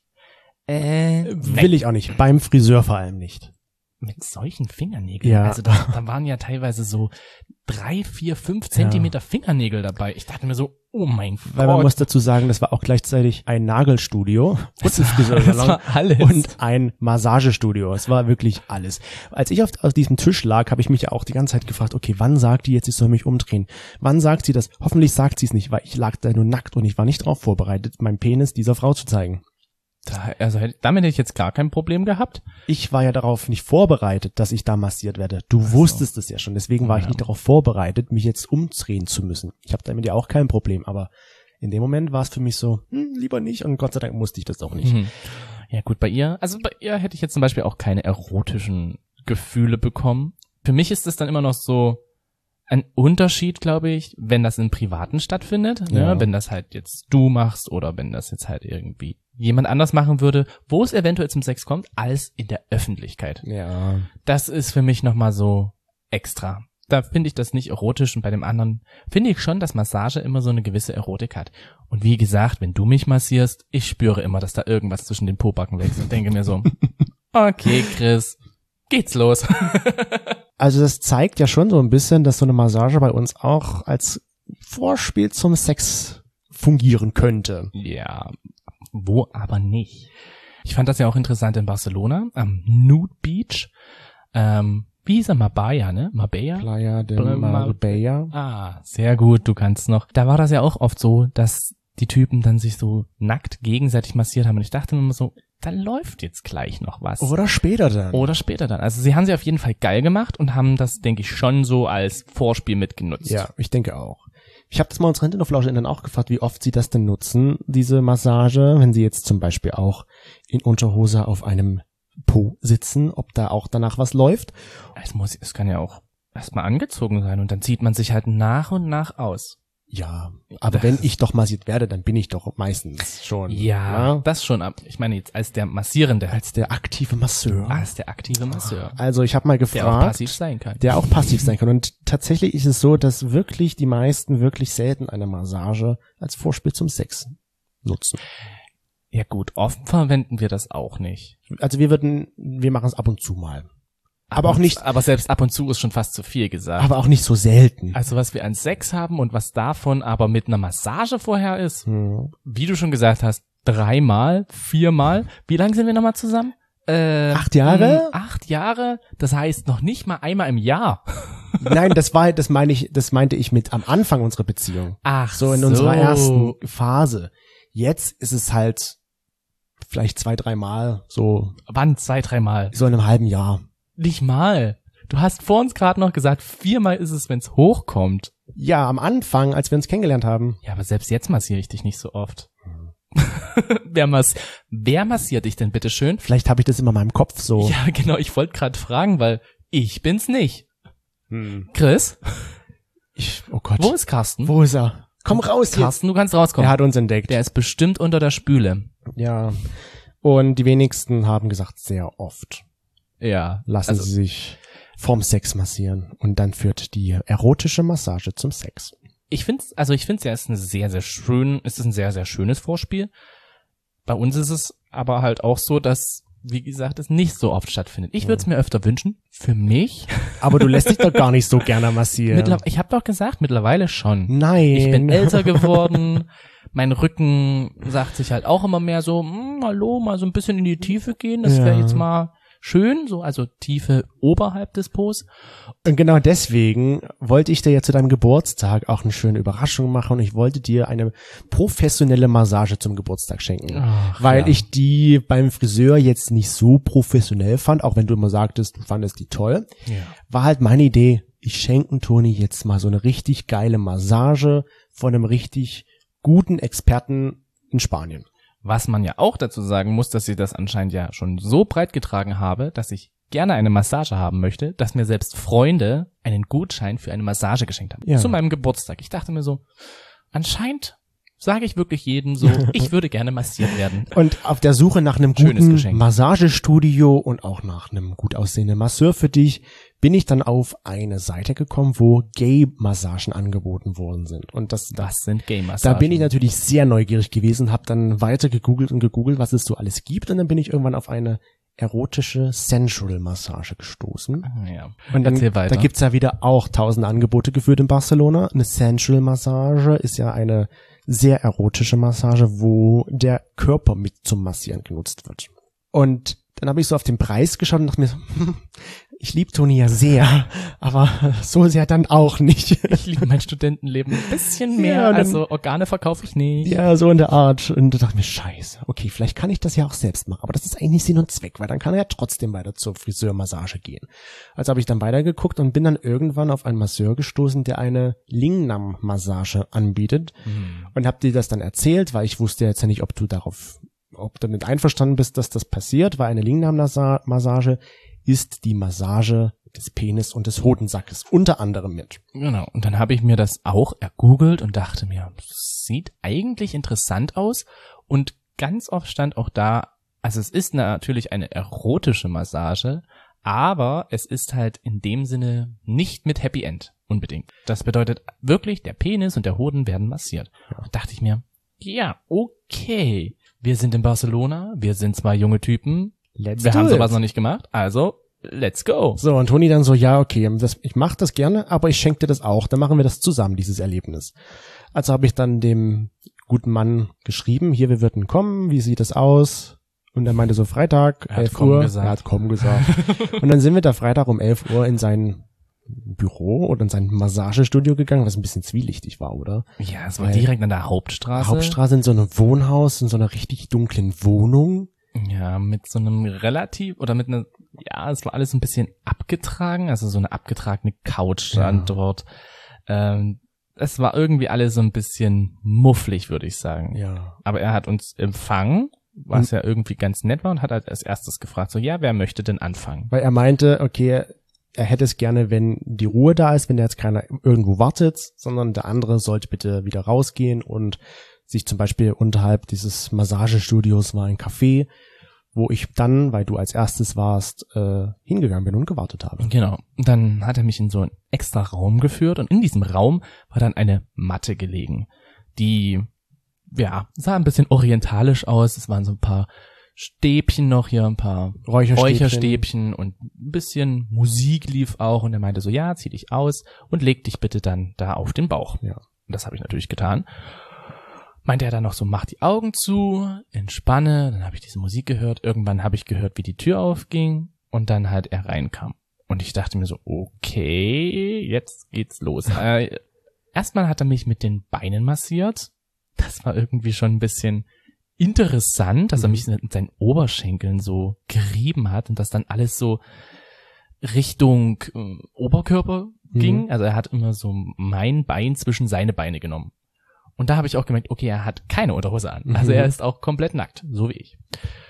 Äh, Will ich auch nicht, beim Friseur vor allem nicht. Mit solchen Fingernägeln. Ja. Also da, da waren ja teilweise so drei, vier, fünf Zentimeter ja. Fingernägel dabei. Ich dachte mir so, oh mein Gott. Weil man muss dazu sagen, das war auch gleichzeitig ein Nagelstudio und ein Friseursalon war alles. und ein Massagestudio. Es war wirklich alles. Als ich auf, auf diesem Tisch lag, habe ich mich ja auch die ganze Zeit gefragt, okay, wann sagt die jetzt, ich soll mich umdrehen? Wann sagt sie das? Hoffentlich sagt sie es nicht, weil ich lag da nur nackt und ich war nicht darauf vorbereitet, meinen Penis dieser Frau zu zeigen. Da, also damit hätte ich jetzt gar kein Problem gehabt. Ich war ja darauf nicht vorbereitet, dass ich da massiert werde. Du so. wusstest es ja schon, deswegen war ja. ich nicht darauf vorbereitet, mich jetzt umdrehen zu müssen. Ich habe damit ja auch kein Problem, aber in dem Moment war es für mich so, hm, lieber nicht und Gott sei Dank musste ich das auch nicht. Mhm. Ja gut, bei ihr, also bei ihr hätte ich jetzt zum Beispiel auch keine erotischen Gefühle bekommen. Für mich ist es dann immer noch so ein Unterschied, glaube ich, wenn das im Privaten stattfindet, ja. ne? Wenn das halt jetzt du machst oder wenn das jetzt halt irgendwie jemand anders machen würde, wo es eventuell zum Sex kommt, als in der Öffentlichkeit. Ja. Das ist für mich nochmal so extra. Da finde ich das nicht erotisch und bei dem anderen finde ich schon, dass Massage immer so eine gewisse Erotik hat. Und wie gesagt, wenn du mich massierst, ich spüre immer, dass da irgendwas zwischen den Pobacken wächst und denke mir so, okay, Chris, geht's los. Also das zeigt ja schon so ein bisschen, dass so eine Massage bei uns auch als Vorspiel zum Sex fungieren könnte. Ja, wo aber nicht. Ich fand das ja auch interessant in Barcelona, am Nude Beach. Ähm, wie hieß er? Marbella, ne? Marbella? Playa de Marbella. Ah, sehr gut, du kannst noch. Da war das ja auch oft so, dass die Typen dann sich so nackt gegenseitig massiert haben. Und ich dachte mir immer so, da läuft jetzt gleich noch was. Oder später dann. Oder später dann. Also sie haben sie auf jeden Fall geil gemacht und haben das, denke ich, schon so als Vorspiel mitgenutzt. Ja, ich denke auch. Ich habe das mal unsere HinterhoflauscherInnen auch gefragt, wie oft sie das denn nutzen, diese Massage, wenn sie jetzt zum Beispiel auch in Unterhose auf einem Po sitzen, ob da auch danach was läuft. Es muss, es kann ja auch erstmal angezogen sein und dann zieht man sich halt nach und nach aus. Ja, aber das, wenn ich doch massiert werde, dann bin ich doch meistens schon. Ja, ja, das schon. Ich meine jetzt als der Massierende. Als der aktive Masseur. Als der aktive Masseur. Also ich habe mal gefragt. Der auch passiv sein kann. Der auch passiv sein kann. Und tatsächlich ist es so, dass wirklich die meisten wirklich selten eine Massage als Vorspiel zum Sex nutzen. Ja gut, oft verwenden wir das auch nicht. Also wir würden, wir machen es ab und zu mal. Aber auch nicht. Aber selbst ab und zu ist schon fast zu viel gesagt. Aber auch nicht so selten. Also was wir an Sex haben und was davon aber mit einer Massage vorher ist, hm. wie du schon gesagt hast, dreimal, viermal. Wie lange sind wir nochmal zusammen? Äh, acht Jahre? Mh, acht Jahre. Das heißt noch nicht mal einmal im Jahr. Nein, das war, das meine ich, das meinte ich mit am Anfang unserer Beziehung. Ach so. In so. unserer ersten Phase. Jetzt ist es halt vielleicht zwei, dreimal so. Wann zwei, dreimal? So in einem halben Jahr. Nicht mal. Du hast vor uns gerade noch gesagt, viermal ist es, wenn es hochkommt. Ja, am Anfang, als wir uns kennengelernt haben. Ja, aber selbst jetzt massiere ich dich nicht so oft. Hm. wer, mass wer massiert dich denn bitte schön? Vielleicht habe ich das immer in meinem Kopf so. Ja, genau. Ich wollte gerade fragen, weil ich bin's nicht. Hm. Chris? Ich, oh Gott. Wo ist Carsten? Wo ist er? Komm raus jetzt. Carsten, du kannst rauskommen. Er hat uns entdeckt. Der ist bestimmt unter der Spüle. Ja. Und die wenigsten haben gesagt, sehr oft. Ja. Lassen also, sie sich vorm Sex massieren und dann führt die erotische Massage zum Sex. Ich find's, also ich find's ja, ist eine sehr, sehr schön, ist es ein sehr, sehr schönes Vorspiel. Bei uns ist es aber halt auch so, dass, wie gesagt, es nicht so oft stattfindet. Ich würde es mir öfter wünschen, für mich. Aber du lässt dich doch gar nicht so gerne massieren. Mittler- ich habe doch gesagt, mittlerweile schon. Nein. Ich bin älter geworden. Mein Rücken sagt sich halt auch immer mehr so, hm, hallo, mal so ein bisschen in die Tiefe gehen. Das wäre Ja. jetzt mal schön, so also Tiefe oberhalb des Po. Und genau deswegen wollte ich dir ja zu deinem Geburtstag auch eine schöne Überraschung machen und ich wollte dir eine professionelle Massage zum Geburtstag schenken, Ach, weil ja. ich die beim Friseur jetzt nicht so professionell fand, auch wenn du immer sagtest, du fandest die toll, Ja. war halt meine Idee, ich schenke Toni jetzt mal so eine richtig geile Massage von einem richtig guten Experten in Spanien. Was man ja auch dazu sagen muss, dass ich das anscheinend ja schon so breit getragen habe, dass ich gerne eine Massage haben möchte, dass mir selbst Freunde einen Gutschein für eine Massage geschenkt haben. Ja. Zu meinem Geburtstag. Ich dachte mir so, anscheinend sage ich wirklich jedem so, ich würde gerne massiert werden. Und auf der Suche nach einem Schönes guten Geschenk. Massagestudio und auch nach einem gut aussehenden Masseur für dich, bin ich dann auf eine Seite gekommen, wo Gay-Massagen angeboten worden sind. Und das, da, Was sind Gay-Massagen? da bin ich natürlich sehr neugierig gewesen, habe dann weiter gegoogelt und gegoogelt, was es so alles gibt. Und dann bin ich irgendwann auf eine erotische Sensual-Massage gestoßen. Ja. Und dann, Erzähl weiter. da gibt's ja wieder auch tausend Angebote geführt in Barcelona. Eine Sensual-Massage ist ja eine sehr erotische Massage, wo der Körper mit zum Massieren genutzt wird. Und dann habe ich so auf den Preis geschaut und dachte mir so, hm, ich liebe Toni ja sehr, aber so sehr dann auch nicht. Ich liebe mein Studentenleben ein bisschen mehr, Ja, und dann- also Organe verkaufe ich nicht. Ja, so in der Art. Und da dachte ich mir, scheiße, okay, vielleicht kann ich das ja auch selbst machen, aber das ist eigentlich nicht Sinn und Zweck, weil dann kann er ja trotzdem weiter zur Friseurmassage gehen. Also habe ich dann weitergeguckt und bin dann irgendwann auf einen Masseur gestoßen, der eine Lingnam-Massage anbietet Hm. und habe dir das dann erzählt, weil ich wusste jetzt ja nicht, ob du darauf, ob du damit einverstanden bist, dass das passiert, weil eine Lingnam-Massage ist die Massage des Penis und des Hodensackes unter anderem mit. Genau. Und dann habe ich mir das auch ergoogelt und dachte mir, das sieht eigentlich interessant aus. Und ganz oft stand auch da, also es ist natürlich eine erotische Massage, aber es ist halt in dem Sinne nicht mit Happy End unbedingt. Das bedeutet wirklich, der Penis und der Hoden werden massiert. Ja. Da dachte ich mir, ja, okay. Wir sind in Barcelona, wir sind zwei junge Typen, Let's wir do haben it. sowas noch nicht gemacht, also let's go. So, und Toni dann so, ja, okay, das, ich mache das gerne, aber ich schenke dir das auch. Dann machen wir das zusammen, dieses Erlebnis. Also habe ich dann dem guten Mann geschrieben, hier, wir würden kommen, wie sieht es aus? Und er meinte so, Freitag, Er hat elf komm Uhr. gesagt. Er hat komm gesagt. Und dann sind wir da Freitag um elf Uhr in sein Büro oder in sein Massagestudio gegangen, was ein bisschen zwielichtig war, oder? Ja, es war Weil- direkt an der Hauptstraße. Hauptstraße in so einem Wohnhaus, in so einer richtig dunklen Wohnung. Ja, mit so einem relativ, oder mit einer, ja, es war alles ein bisschen abgetragen, also so eine abgetragene Couch stand Ja. dort. Ähm, es war irgendwie alles so ein bisschen mufflig, würde ich sagen. Ja. Aber er hat uns empfangen, was ja irgendwie ganz nett war, und hat halt als erstes gefragt, so, ja, wer möchte denn anfangen? Weil er meinte, okay, er hätte es gerne, wenn die Ruhe da ist, wenn da jetzt keiner irgendwo wartet, sondern der andere sollte bitte wieder rausgehen und sich zum Beispiel unterhalb dieses Massagestudios war ein Café, wo ich dann, weil du als erstes warst, äh, hingegangen bin und gewartet habe. Genau. Und dann hat er mich in so einen extra Raum geführt, und in diesem Raum war dann eine Matte gelegen, die, ja, sah ein bisschen orientalisch aus. Es waren so ein paar Stäbchen noch hier, ein paar Räucherstäbchen. Räucherstäbchen und ein bisschen Musik lief auch, und er meinte so, ja, zieh dich aus und leg dich bitte dann da auf den Bauch. Ja. Und das habe ich natürlich getan. Meinte er dann noch so, mach die Augen zu, entspanne, dann habe ich diese Musik gehört, irgendwann habe ich gehört, wie die Tür aufging und dann halt er reinkam. Und ich dachte mir so, okay, jetzt geht's los. äh, erstmal hat er mich mit den Beinen massiert. Das war irgendwie schon ein bisschen interessant, dass er mich mit seinen Oberschenkeln so gerieben hat und das dann alles so Richtung äh, Oberkörper ging. Mhm. Also er hat immer so mein Bein zwischen seine Beine genommen. Und da habe ich auch gemerkt, okay, er hat keine Unterhose an. Also Mhm. er ist auch komplett nackt, so wie ich.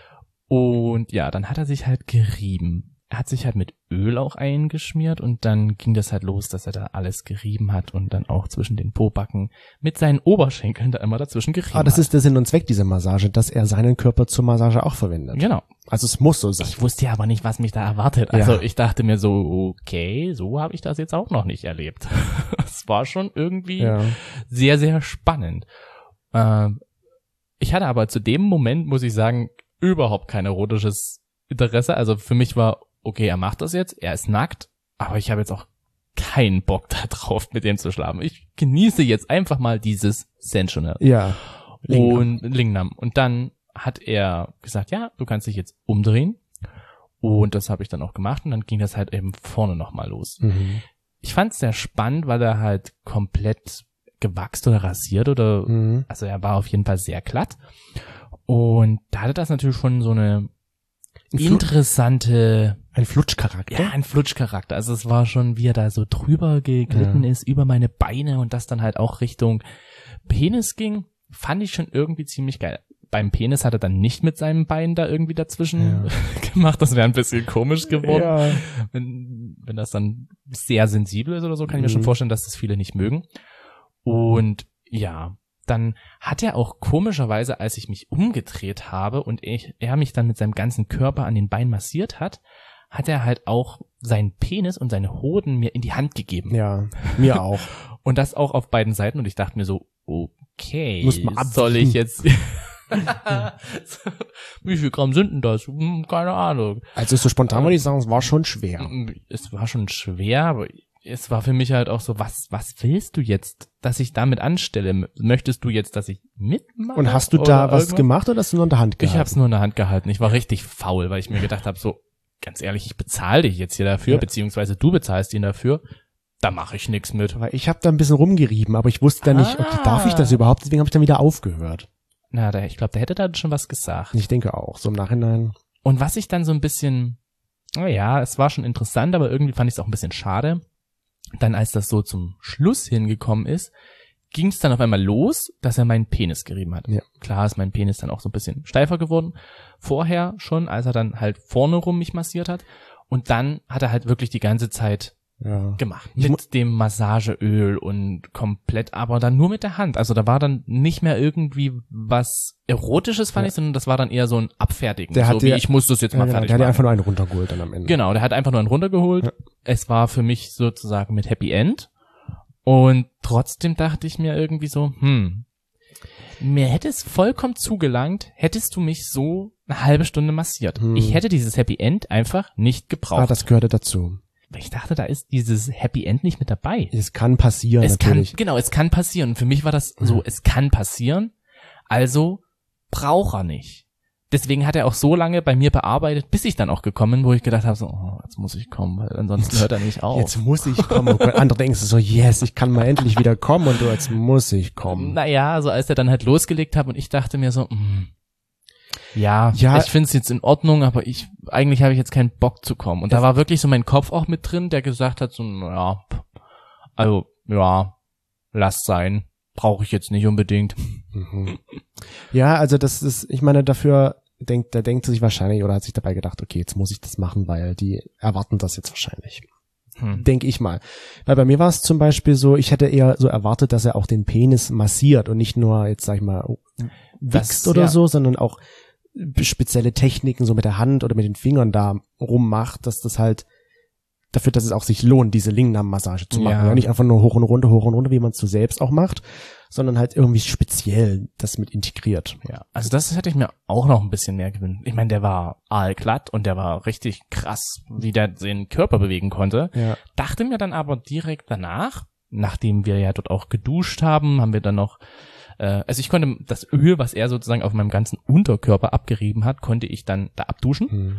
Und ja, dann hat er sich halt gerieben. Er hat sich halt mit Öl auch eingeschmiert, und dann ging das halt los, dass er da alles gerieben hat und dann auch zwischen den Pobacken mit seinen Oberschenkeln da immer dazwischen gerieben Ah, das hat. ist der Sinn und Zweck dieser Massage, dass er seinen Körper zur Massage auch verwendet. Genau. Also es muss so sein. Ich wusste ja aber nicht, was mich da erwartet. Ja. Also ich dachte mir so, okay, so habe ich das jetzt auch noch nicht erlebt. Es war schon irgendwie Ja. sehr, sehr spannend. Ähm, ich hatte aber zu dem Moment, muss ich sagen, überhaupt kein erotisches Interesse. Also für mich war, okay, er macht das jetzt, er ist nackt, aber ich habe jetzt auch keinen Bock da drauf, mit dem zu schlafen. Ich genieße jetzt einfach mal dieses Sensual. Ja. Lingnam. Und Lingnam. Und dann hat er gesagt, ja, du kannst dich jetzt umdrehen. Und das habe ich dann auch gemacht und dann ging das halt eben vorne nochmal los. Mhm. Ich fand es sehr spannend, weil er halt komplett gewachst oder rasiert oder, Mhm. also er war auf jeden Fall sehr glatt. Und da hatte das natürlich schon so eine Ein Flu- interessante, Ein Flutschcharakter. ja, ein Flutschcharakter. Also es war schon, wie er da so drüber geglitten Ja. ist, über meine Beine und das dann halt auch Richtung Penis ging, fand ich schon irgendwie ziemlich geil. Beim Penis hat er dann nicht mit seinem Bein da irgendwie dazwischen Ja. gemacht. Das wäre ein bisschen komisch geworden. Ja. Wenn, wenn das dann sehr sensibel ist oder so, kann ich mir schon Mhm. vorstellen, dass das viele nicht mögen. Und ja, dann hat er auch komischerweise, als ich mich umgedreht habe und ich, er mich dann mit seinem ganzen Körper an den Beinen massiert hat, hat er halt auch seinen Penis und seine Hoden mir in die Hand gegeben. Ja, mir auch. Und das auch auf beiden Seiten. Und ich dachte mir so, okay, Muss man abwiegen. soll ich jetzt... Wie viel Gramm sind denn das? Hm, keine Ahnung. Also so spontan würde ich sagen, es war schon schwer. Es war schon schwer, aber es war für mich halt auch so, was, was willst du jetzt, dass ich damit anstelle? Möchtest du jetzt, dass ich mitmache? Und hast du da oder was irgendwas? gemacht oder hast du nur in der Hand gehabt? Ich habe es nur in der Hand gehalten. Ich war richtig faul, weil ich mir gedacht habe, so, ganz ehrlich, ich bezahle dich jetzt hier dafür, Ja. beziehungsweise du bezahlst ihn dafür. Da mache ich nichts mit. Weil ich habe da ein bisschen rumgerieben, aber ich wusste dann nicht, okay, darf ich das überhaupt? Deswegen habe ich dann wieder aufgehört. Na, da, ich glaube, der hätte da schon was gesagt. Ich denke auch, so im Nachhinein. Und was ich dann so ein bisschen, naja, es war schon interessant, aber irgendwie fand ich es auch ein bisschen schade. Dann, als das so zum Schluss hingekommen ist, ging es dann auf einmal los, dass er meinen Penis gerieben hat. Ja. Klar ist mein Penis dann auch so ein bisschen steifer geworden. Vorher schon, als er dann halt vorne rum mich massiert hat. Und dann hat er halt wirklich die ganze Zeit Ja. gemacht. Ich mu- Mit dem Massageöl und komplett, aber dann nur mit der Hand. Also da war dann nicht mehr irgendwie was Erotisches, fand Ja. ich, sondern das war dann eher so ein Abfertigen. Der so hat wie dir- ich muss das jetzt Ja, mal genau, fertig der hat ja machen. einfach nur einen runtergeholt dann am Ende. Genau, der hat einfach nur einen runtergeholt. Ja. Es war für mich sozusagen mit Happy End. Und trotzdem dachte ich mir irgendwie so, hm, mir hätte es vollkommen zugelangt, hättest du mich so eine halbe Stunde massiert. Hm. Ich hätte dieses Happy End einfach nicht gebraucht. Ah, das gehörte dazu. Ich dachte, da ist dieses Happy End nicht mit dabei. Es kann passieren, Es kann, natürlich. genau, es kann passieren. Für mich war das so, Mhm. es kann passieren, also braucht er nicht. Deswegen hat er auch so lange bei mir bearbeitet, bis ich dann auch gekommen, wo ich gedacht habe, so, oh, jetzt muss ich kommen, weil ansonsten hört er nicht auf. Jetzt muss ich kommen. Und andere denken so, yes, ich kann mal endlich wieder kommen und du, jetzt muss ich kommen. Naja, also als er dann halt losgelegt hat und ich dachte mir so, mh, ja, Ja. ich finde es jetzt in Ordnung, aber ich eigentlich habe ich jetzt keinen Bock zu kommen. Und da war wirklich so mein Kopf auch mit drin, der gesagt hat, so, ja, also, ja, lass sein. Brauche ich jetzt nicht unbedingt. Mhm. Ja, also das ist, ich meine, dafür denkt, da denkt sich wahrscheinlich oder hat sich dabei gedacht, okay, jetzt muss ich das machen, weil die erwarten das jetzt wahrscheinlich. Hm. Denke ich mal. Weil bei mir war es zum Beispiel so, ich hätte eher so erwartet, dass er auch den Penis massiert und nicht nur, jetzt sag ich mal, wichst Das, oder ja. so, sondern auch spezielle Techniken so mit der Hand oder mit den Fingern da rummacht, dass das halt dafür, dass es auch sich lohnt, diese Lingam-Massage zu machen. Ja. Ja. Nicht einfach nur hoch und runter, hoch und runter, wie man es so selbst auch macht, sondern halt irgendwie speziell das mit integriert. Ja, also das hätte ich mir auch noch ein bisschen mehr gewünscht. Ich meine, der war aalglatt und der war richtig krass, wie der den Körper bewegen konnte. Ja. Dachte mir dann aber direkt danach, nachdem wir ja dort auch geduscht haben, haben wir dann noch, äh, also ich konnte das Öl, was er sozusagen auf meinem ganzen Unterkörper abgerieben hat, konnte ich dann da abduschen. Hm.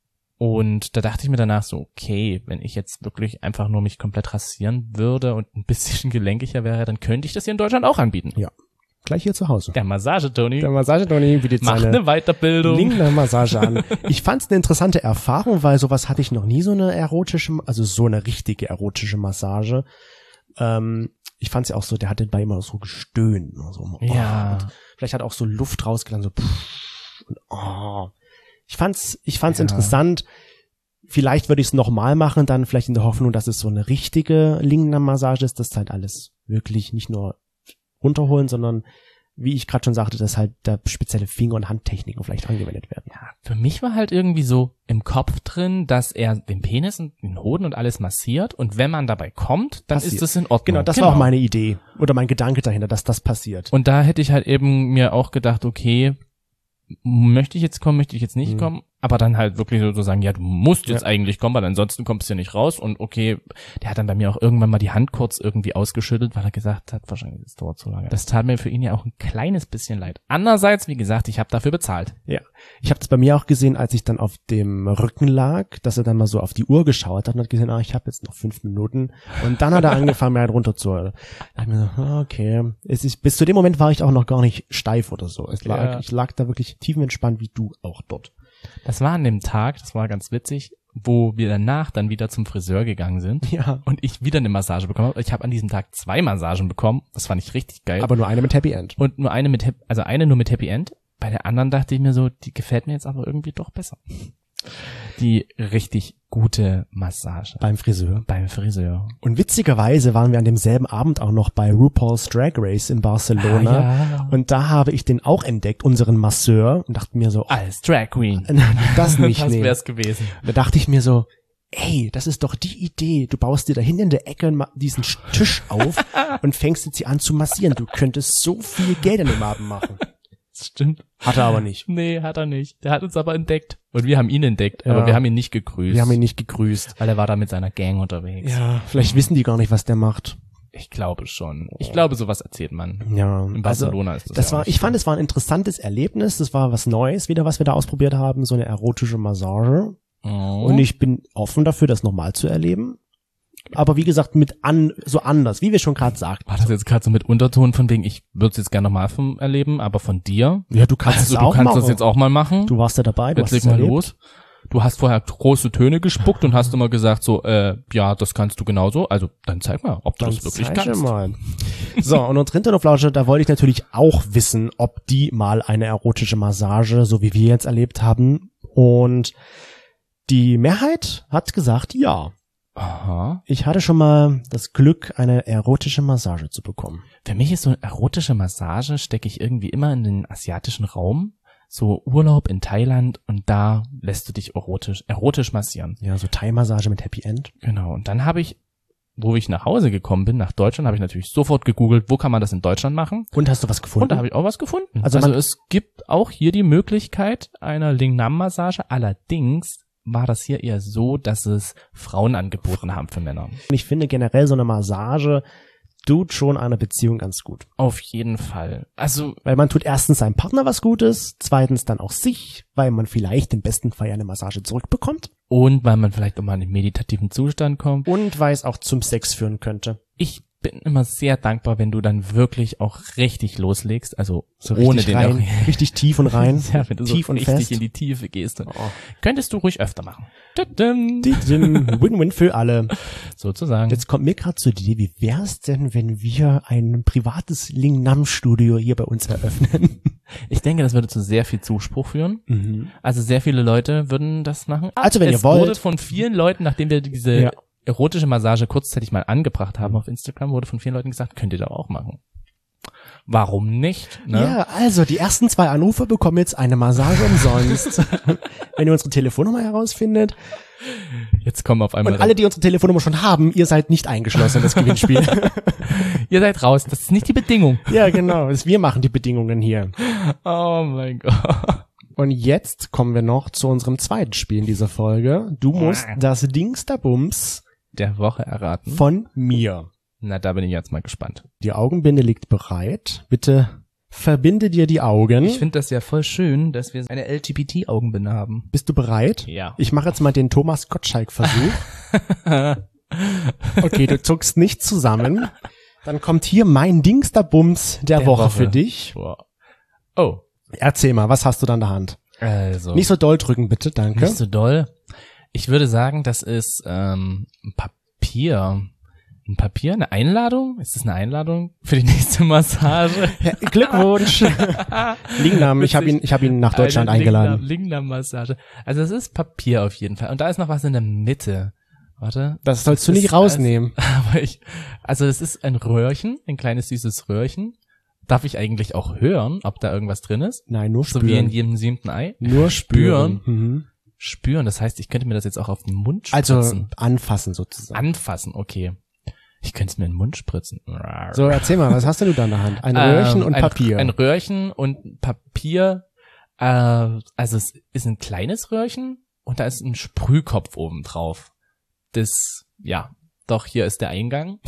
Und da dachte ich mir danach so, okay, wenn ich jetzt wirklich einfach nur mich komplett rasieren würde und ein bisschen gelenkiger wäre, dann könnte ich das hier in Deutschland auch anbieten. Ja. Gleich hier zu Hause. Der Massage-Toni Der Massage-Toni bietet macht seine eine Weiterbildung. Lingam-Massage an. Ich fand es eine interessante Erfahrung, weil sowas hatte ich noch nie, so eine erotische, also so eine richtige erotische Massage. Ähm, ich fand es ja auch so, der hatte bei immer so gestöhnt. So, oh, Ja. und vielleicht hat auch so Luft rausgelassen, so pff, und oh. Ich fand's, ich fand's Ja. interessant. Vielleicht würde ich es nochmal machen, dann vielleicht in der Hoffnung, dass es so eine richtige Lingam-Massage ist, dass halt alles wirklich nicht nur runterholen, sondern wie ich gerade schon sagte, dass halt da spezielle Finger- und Handtechniken vielleicht angewendet werden. Ja, für mich war halt irgendwie so im Kopf drin, dass er den Penis und den Hoden und alles massiert und wenn man dabei kommt, dann Passiert. ist das in Ordnung. Genau, das war auch meine Idee oder mein Gedanke dahinter, dass das passiert. Und da hätte ich halt eben mir auch gedacht, okay, möchte ich jetzt kommen, möchte ich jetzt nicht Mhm. kommen? aber dann halt wirklich so, so sagen, ja, du musst jetzt Ja. eigentlich kommen, weil ansonsten kommst du ja nicht raus. Und okay, der hat dann bei mir auch irgendwann mal die Hand kurz irgendwie ausgeschüttelt, weil er gesagt hat, wahrscheinlich das dauert zu lange. Das tat mir für ihn ja auch ein kleines bisschen leid. Andererseits, wie gesagt, ich habe dafür bezahlt. Ja. Ich habe das bei mir auch gesehen, als ich dann auf dem Rücken lag, dass er dann mal so auf die Uhr geschaut hat und hat gesehen, ah, ich habe jetzt noch fünf Minuten. Und dann hat er angefangen, mir halt runter zu. Da dachte ich mir so, ah, okay. Es ist, bis zu dem Moment war ich auch noch gar nicht steif oder so. Es lag, Ja. Ich lag da wirklich tiefenentspannt, wie du auch dort. Das war an dem Tag, das war ganz witzig, wo wir danach dann wieder zum Friseur gegangen sind. Ja. Und ich wieder eine Massage bekommen habe. Ich habe an diesem Tag zwei Massagen bekommen. Das fand ich richtig geil. Aber nur eine mit Happy End. Und nur eine mit, Hap- also eine nur mit Happy End. Bei der anderen dachte ich mir so, die gefällt mir jetzt aber irgendwie doch besser. Die richtig gute Massage Beim Friseur. beim Friseur. Und witzigerweise waren wir an demselben Abend auch noch bei RuPaul's Drag Race in Barcelona. Ah, ja. Und da habe ich den auch entdeckt, unseren Masseur, und dachte mir so, oh, Als Drag Queen. das nicht, Das nee. wär's gewesen. Da dachte ich mir so, ey, das ist doch die Idee. Du baust dir da hinten in der Ecke ma- diesen Tisch auf und fängst jetzt hier an zu massieren. Du könntest so viel Geld an dem Abend machen. Das stimmt. Hat er aber nicht. Nee, hat er nicht. Der hat uns aber entdeckt. Und wir haben ihn entdeckt, Ja. aber wir haben ihn nicht gegrüßt. Wir haben ihn nicht gegrüßt. Weil er war da mit seiner Gang unterwegs. Ja, vielleicht wissen die gar nicht, was der macht. Ich glaube schon. Ich glaube, sowas erzählt man. Ja, In also Barcelona ist das, das ja war, auch ich fand, es war ein interessantes Erlebnis. Das war was Neues wieder, was wir da ausprobiert haben, so eine erotische Massage. Oh. Und ich bin offen dafür, das nochmal zu erleben. Aber wie gesagt, mit an, so anders, wie wir schon gerade sagten. War das jetzt gerade so mit Unterton von wegen, ich würde es jetzt gerne nochmal vom erleben, aber von dir? Ja, du kannst Also es du auch kannst machen. das jetzt auch mal machen. Du warst ja dabei, du Jetzt hast leg es mal erlebt. los. Du hast vorher große Töne gespuckt und hast immer gesagt so, äh, ja, das kannst du genauso. Also dann zeig mal, ob du Dann das wirklich zeig kannst. mal. So, und unsere Hinterhoflausche, da wollte ich natürlich auch wissen, ob die mal eine erotische Massage, so wie wir jetzt erlebt haben. Und die Mehrheit hat gesagt, ja. Aha. Ich hatte schon mal das Glück, eine erotische Massage zu bekommen. Für mich ist so eine erotische Massage, stecke ich irgendwie immer in den asiatischen Raum. So Urlaub in Thailand und da lässt du dich erotisch, erotisch massieren. Ja, so Thai-Massage mit Happy End. Genau. Und dann habe ich, wo ich nach Hause gekommen bin, nach Deutschland, habe ich natürlich sofort gegoogelt, wo kann man das in Deutschland machen? Und hast du was gefunden? Und da habe ich auch was gefunden. Also Also, man- es gibt auch hier die Möglichkeit einer Lingnam-Massage. Allerdings war das hier eher so, dass es Frauen angeboten haben für Männer. Ich finde generell so eine Massage tut schon einer Beziehung ganz gut. Auf jeden Fall. Also, Weil man tut erstens seinem Partner was Gutes, zweitens dann auch sich, weil man vielleicht im besten Fall eine Massage zurückbekommt und weil man vielleicht auch mal in einen meditativen Zustand kommt. und weil es auch zum Sex führen könnte. Ich bin immer sehr dankbar, wenn du dann wirklich auch richtig loslegst, also So ohne richtig den rein, richtig tief und rein, ja, wenn du tief so und richtig fest. in die Tiefe gehst. Oh. Könntest du ruhig öfter machen. Tadam. Die sind Win-Win für alle. Sozusagen. Jetzt kommt mir gerade zur Idee, wie wär's denn, wenn wir ein privates Lingnam-Studio hier bei uns eröffnen? Ich denke, das würde zu sehr viel Zuspruch führen. Mhm. Also sehr viele Leute würden das machen. Also wenn es ihr wollt. wurde von vielen Leuten, nachdem wir diese Ja. erotische Massage kurzzeitig mal angebracht haben auf Instagram, wurde von vielen Leuten gesagt, könnt ihr doch auch machen. Warum nicht? Ne? Ja, also die ersten zwei Anrufe bekommen jetzt eine Massage umsonst. Wenn ihr unsere Telefonnummer herausfindet. Jetzt kommen auf einmal Und alle, die unsere Telefonnummer schon haben, ihr seid nicht eingeschlossen in das Gewinnspiel. ihr seid raus. Das ist nicht die Bedingung. Ja, genau. Das- Wir machen die Bedingungen hier. Oh mein Gott. Und jetzt kommen wir noch zu unserem zweiten Spiel in dieser Folge. Du musst das Dingsterbums Der Woche erraten. von mir. Na, da bin ich jetzt mal gespannt. Die Augenbinde liegt bereit. Bitte verbinde dir die Augen. Ich finde das ja voll schön, dass wir eine L G B T-Augenbinde haben. Bist du bereit? Ja. Ich mache jetzt mal den Thomas Gottschalk-Versuch. Okay, du zuckst nicht zusammen. Dann kommt hier mein Dingsterbums der, Der Woche, Woche. für dich. Wow. Oh. Erzähl mal, was hast du da in der Hand? Also. Nicht so doll drücken, bitte, danke. Nicht so doll. Ich würde sagen, das ist ähm, ein Papier. Ein Papier? Eine Einladung? Ist das eine Einladung für die nächste Massage? Ja, Glückwunsch. Lingnam, ich habe ihn, ich habe ihn nach Deutschland Eine eingeladen. Lingnam-Massage. Also es ist Papier auf jeden Fall. Und da ist noch was in der Mitte. Warte. Das sollst du Das nicht ist rausnehmen. alles- Aber ich, also es ist ein Röhrchen, ein kleines süßes Röhrchen. Darf ich eigentlich auch hören, ob da irgendwas drin ist? Nein, nur So wie in spüren. jedem siebten Ei? Nur spüren. Mhm. Spüren, das heißt, ich könnte mir das jetzt auch auf den Mund Also spritzen. anfassen sozusagen. Anfassen, okay. Ich könnte es mir in den Mund spritzen. So, erzähl mal, was hast denn du da in der Hand? Ein Ähm, Röhrchen und ein, Papier. Ein Röhrchen und Papier. Äh, also es ist ein kleines Röhrchen und da ist ein Sprühkopf oben drauf. Das, ja, doch, hier ist der Eingang.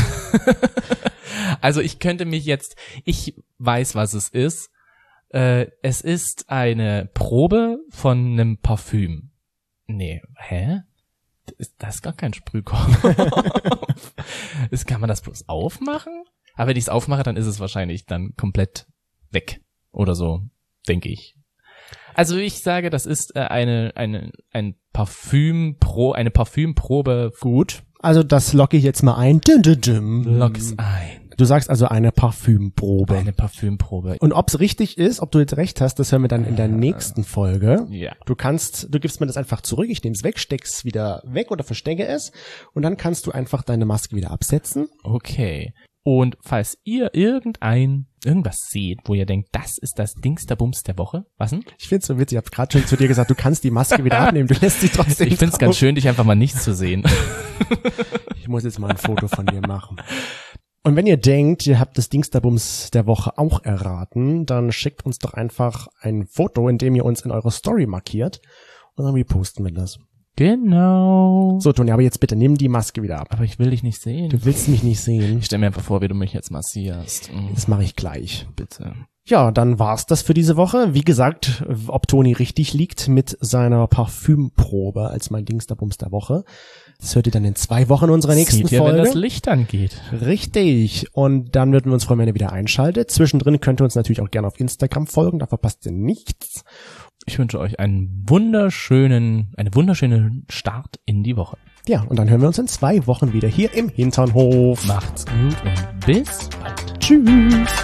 Also ich könnte mich jetzt, ich weiß, was es ist. Äh, es ist eine Probe von einem Parfüm. Nee, hä? Das ist gar kein Sprühkopf. Das, kann man das bloß aufmachen? Aber wenn ich es aufmache, dann ist es wahrscheinlich dann komplett weg. Oder so, denke ich. Also ich sage, das ist äh, eine, eine, ein Parfümpro, eine Parfümprobe. Gut. Also das locke ich jetzt mal ein. Dum, dum, dum. Lock's ein. Du sagst also eine Parfümprobe. Eine Parfümprobe. Und ob's richtig ist, ob du jetzt recht hast, das hören wir dann in der nächsten Folge. Ja. Du kannst, du gibst mir das einfach zurück, ich nehme es weg, steck's wieder weg oder verstecke es und dann kannst du einfach deine Maske wieder absetzen. Okay. Und falls ihr irgendein, irgendwas seht, wo ihr denkt, das ist das Dingsterbums der Woche, was denn? Ich find's so witzig, ich habe gerade schon zu dir gesagt, du kannst die Maske wieder abnehmen, du lässt sie trotzdem Ich find's drauf. ganz schön, dich einfach mal nicht zu sehen. Ich muss jetzt mal ein Foto von dir machen. Und wenn ihr denkt, ihr habt das Dingsterbums der Woche auch erraten, dann schickt uns doch einfach ein Foto, in dem ihr uns in eurer Story markiert und dann reposten wir das. Genau. So, Toni, aber jetzt bitte, nimm die Maske wieder ab. Aber ich will dich nicht sehen. Du willst mich nicht sehen. Ich stell mir einfach vor, wie du mich jetzt massierst. Mhm. Das mache ich gleich. Bitte. Ja, dann war's das für diese Woche. Wie gesagt, ob Toni richtig liegt mit seiner Parfümprobe als mein Dingsterbums der Woche. Das hört ihr dann in zwei Wochen in unserer nächsten Seht ihr, Folge. wenn das Licht angeht. Richtig. Und dann würden wir uns freuen, wenn ihr wieder einschaltet. Zwischendrin könnt ihr uns natürlich auch gerne auf Instagram folgen. Da verpasst ihr nichts. Ich wünsche euch einen wunderschönen, einen wunderschönen Start in die Woche. Ja, und dann hören wir uns in zwei Wochen wieder hier im Hinternhof. Macht's gut und bis bald. Tschüss.